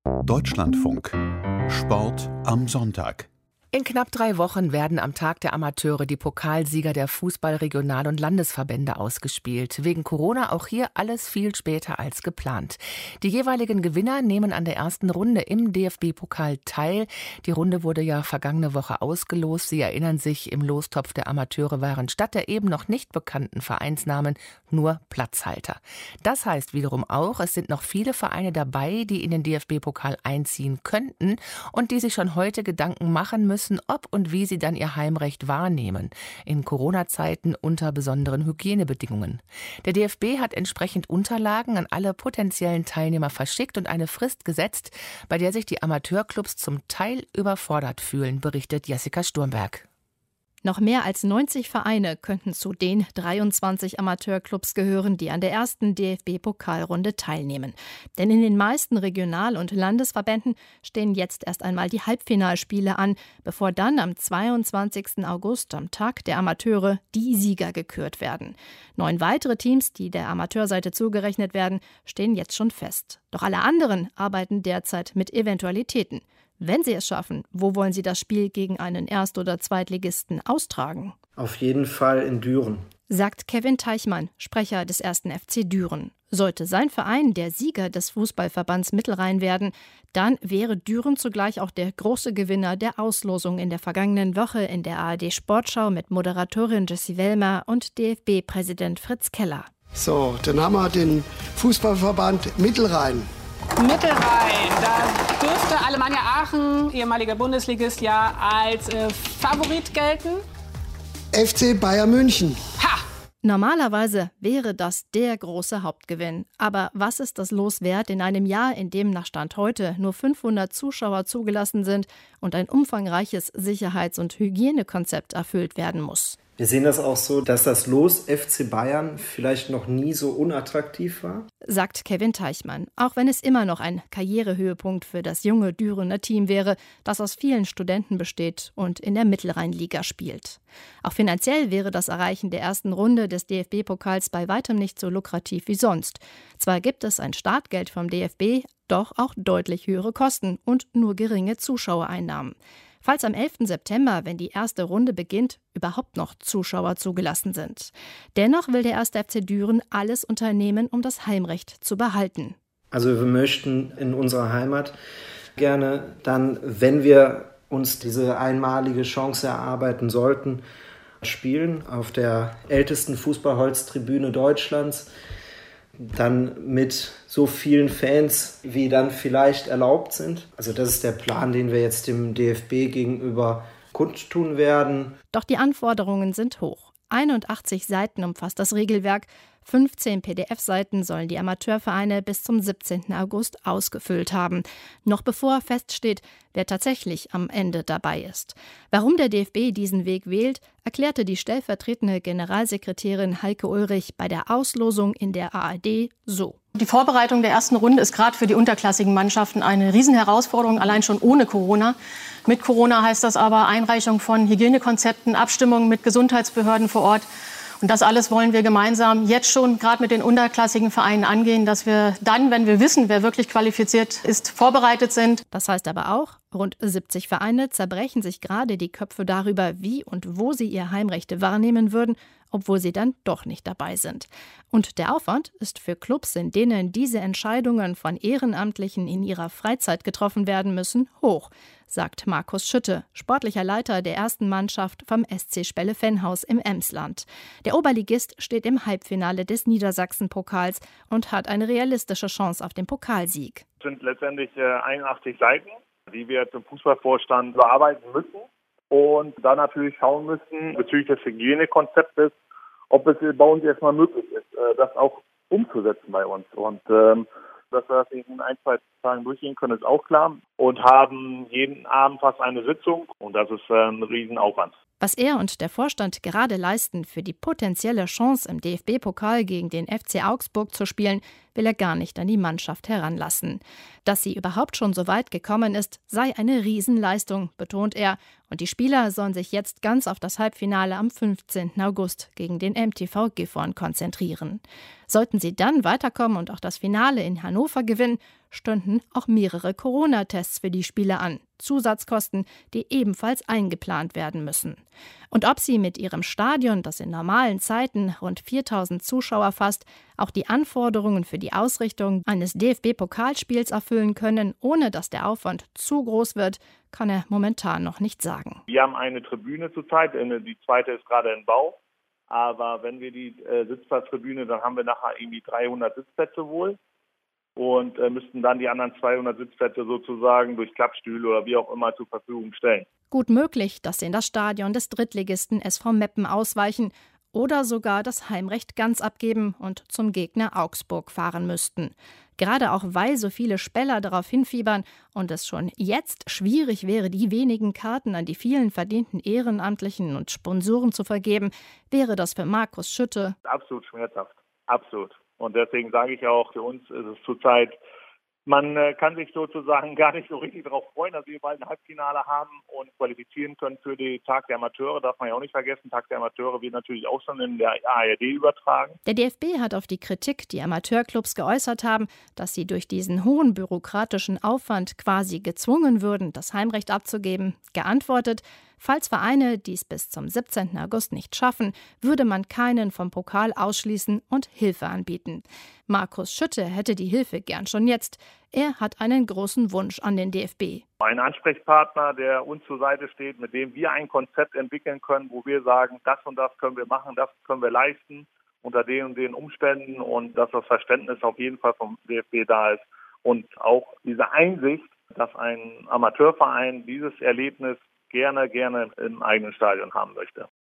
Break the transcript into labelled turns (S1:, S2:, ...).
S1: Deutschlandfunk. Sport am Sonntag.
S2: In knapp 3 Wochen werden am Tag der Amateure die Pokalsieger der Fußball-Regional- und Landesverbände ausgespielt. Wegen Corona auch hier alles viel später als geplant. Die jeweiligen Gewinner nehmen an der ersten Runde im DFB-Pokal teil. Die Runde wurde ja vergangene Woche ausgelost. Sie erinnern sich, im Lostopf der Amateure waren statt der eben noch nicht bekannten Vereinsnamen nur Platzhalter. Das heißt wiederum auch, es sind noch viele Vereine dabei, die in den DFB-Pokal einziehen könnten und die sich schon heute Gedanken machen müssen, ob und wie sie dann ihr Heimrecht wahrnehmen. In Corona-Zeiten unter besonderen Hygienebedingungen. Der DFB hat entsprechend Unterlagen an alle potenziellen Teilnehmer verschickt und eine Frist gesetzt, bei der sich die Amateurclubs zum Teil überfordert fühlen, berichtet Jessica Sturmberg.
S3: Noch mehr als 90 Vereine könnten zu den 23 Amateurclubs gehören, die an der ersten DFB-Pokalrunde teilnehmen. Denn in den meisten Regional- und Landesverbänden stehen jetzt erst einmal die Halbfinalspiele an, bevor dann am 22. August, am Tag der Amateure, die Sieger gekürt werden. 9 weitere Teams, die der Amateurseite zugerechnet werden, stehen jetzt schon fest. Doch alle anderen arbeiten derzeit mit Eventualitäten. Wenn sie es schaffen, wo wollen sie das Spiel gegen einen Erst- oder Zweitligisten austragen?
S4: Auf jeden Fall in Düren,
S3: sagt Kevin Teichmann, Sprecher des 1. FC Düren. Sollte sein Verein der Sieger des Fußballverbands Mittelrhein werden, dann wäre Düren zugleich auch der große Gewinner der Auslosung in der vergangenen Woche in der ARD Sportschau mit Moderatorin Jessie Wellmer und DFB-Präsident Fritz Keller.
S5: So, dann haben wir den Fußballverband Mittelrhein.
S6: Mittelrhein, da dürfte Alemannia Aachen, ehemaliger Bundesligist, ja als Favorit gelten.
S5: FC Bayern München.
S6: Ha!
S3: Normalerweise wäre das der große Hauptgewinn. Aber was ist das Los wert in einem Jahr, in dem nach Stand heute nur 500 Zuschauer zugelassen sind und ein umfangreiches Sicherheits- und Hygienekonzept erfüllt werden muss?
S4: Wir sehen das auch so, dass das Los FC Bayern vielleicht noch nie so unattraktiv war,
S3: sagt Kevin Teichmann, auch wenn es immer noch ein Karrierehöhepunkt für das junge Dürener Team wäre, das aus vielen Studenten besteht und in der Mittelrheinliga spielt. Auch finanziell wäre das Erreichen der ersten Runde des DFB-Pokals bei weitem nicht so lukrativ wie sonst. Zwar gibt es ein Startgeld vom DFB, doch auch deutlich höhere Kosten und nur geringe Zuschauereinnahmen. Falls am 11. September, wenn die erste Runde beginnt, überhaupt noch Zuschauer zugelassen sind. Dennoch will der 1. FC Düren alles unternehmen, um das Heimrecht zu behalten.
S4: Also wir möchten in unserer Heimat gerne dann, wenn wir uns diese einmalige Chance erarbeiten sollten, spielen auf der ältesten Fußballholztribüne Deutschlands. Dann mit so vielen Fans, wie dann vielleicht erlaubt sind. Also das ist der Plan, den wir jetzt dem DFB gegenüber kundtun werden.
S3: Doch die Anforderungen sind hoch. 81 Seiten umfasst das Regelwerk. 15 PDF-Seiten sollen die Amateurvereine bis zum 17. August ausgefüllt haben. Noch bevor feststeht, wer tatsächlich am Ende dabei ist. Warum der DFB diesen Weg wählt, erklärte die stellvertretende Generalsekretärin Heike Ulrich bei der Auslosung in der ARD so.
S7: Die Vorbereitung der ersten Runde ist gerade für die unterklassigen Mannschaften eine Riesenherausforderung, allein schon ohne Corona. Mit Corona heißt das aber Einreichung von Hygienekonzepten, Abstimmungen mit Gesundheitsbehörden vor Ort. Und das alles wollen wir gemeinsam jetzt schon gerade mit den unterklassigen Vereinen angehen, dass wir dann, wenn wir wissen, wer wirklich qualifiziert ist, vorbereitet sind.
S3: Das heißt aber auch, rund 70 Vereine zerbrechen sich gerade die Köpfe darüber, wie und wo sie ihr Heimrecht wahrnehmen würden, obwohl sie dann doch nicht dabei sind. Und der Aufwand ist für Clubs, in denen diese Entscheidungen von Ehrenamtlichen in ihrer Freizeit getroffen werden müssen, hoch, sagt Markus Schütte, sportlicher Leiter der ersten Mannschaft vom SC Spelle-Venhaus im Emsland. Der Oberligist steht im Halbfinale des Niedersachsen-Pokals und hat eine realistische Chance auf den Pokalsieg.
S8: Es sind letztendlich 81 Seiten, die wir zum Fußballvorstand bearbeiten müssen und dann natürlich schauen müssen bezüglich des Hygienekonzeptes, ob es bei uns erstmal möglich ist, das auch umzusetzen bei uns. Und dass wir das in 1-2 Tagen durchgehen können, ist auch klar. Und haben jeden Abend fast eine Sitzung und das ist ein Riesenaufwand.
S3: Was er und der Vorstand gerade leisten, für die potenzielle Chance im DFB-Pokal gegen den FC Augsburg zu spielen, will er gar nicht an die Mannschaft heranlassen. Dass sie überhaupt schon so weit gekommen ist, sei eine Riesenleistung, betont er. Und die Spieler sollen sich jetzt ganz auf das Halbfinale am 15. August gegen den MTV Gifhorn konzentrieren. Sollten sie dann weiterkommen und auch das Finale in Hannover gewinnen, stünden auch mehrere Corona-Tests für die Spieler an. Zusatzkosten, die ebenfalls eingeplant werden müssen. Und ob sie mit ihrem Stadion, das in normalen Zeiten rund 4000 Zuschauer fasst, auch die Anforderungen für die Ausrichtung eines DFB-Pokalspiels erfüllen können, ohne dass der Aufwand zu groß wird, kann er momentan noch nicht sagen.
S8: Wir haben eine Tribüne zurzeit, die zweite ist gerade in Bau. Aber wenn wir die Sitzplatztribüne, dann haben wir nachher irgendwie 300 Sitzplätze wohl. Und müssten dann die anderen 200 Sitzplätze sozusagen durch Klappstühle oder wie auch immer zur Verfügung stellen.
S3: Gut möglich, dass sie in das Stadion des Drittligisten SV Meppen ausweichen oder sogar das Heimrecht ganz abgeben und zum Gegner Augsburg fahren müssten. Gerade auch weil so viele Speller darauf hinfiebern und es schon jetzt schwierig wäre, die wenigen Karten an die vielen verdienten Ehrenamtlichen und Sponsoren zu vergeben, wäre das für Markus Schütte
S8: absolut schmerzhaft, absolut. Und deswegen sage ich auch, für uns ist es zurzeit, man kann sich sozusagen gar nicht so richtig darauf freuen, dass wir bald ein Halbfinale haben und qualifizieren können für den Tag der Amateure. Darf man ja auch nicht vergessen, Tag der Amateure wird natürlich auch schon in der ARD übertragen.
S3: Der DFB hat auf die Kritik, die Amateurclubs geäußert haben, dass sie durch diesen hohen bürokratischen Aufwand quasi gezwungen würden, das Heimrecht abzugeben, geantwortet: Falls Vereine dies bis zum 17. August nicht schaffen, würde man keinen vom Pokal ausschließen und Hilfe anbieten. Markus Schütte hätte die Hilfe gern schon jetzt. Er hat einen großen Wunsch an den DFB.
S8: Ein Ansprechpartner, der uns zur Seite steht, mit dem wir ein Konzept entwickeln können, wo wir sagen, das und das können wir machen, das können wir leisten unter den und den Umständen, und dass das Verständnis auf jeden Fall vom DFB da ist. Und auch diese Einsicht, dass ein Amateurverein dieses Erlebnis gerne im eigenen Stadion haben möchte.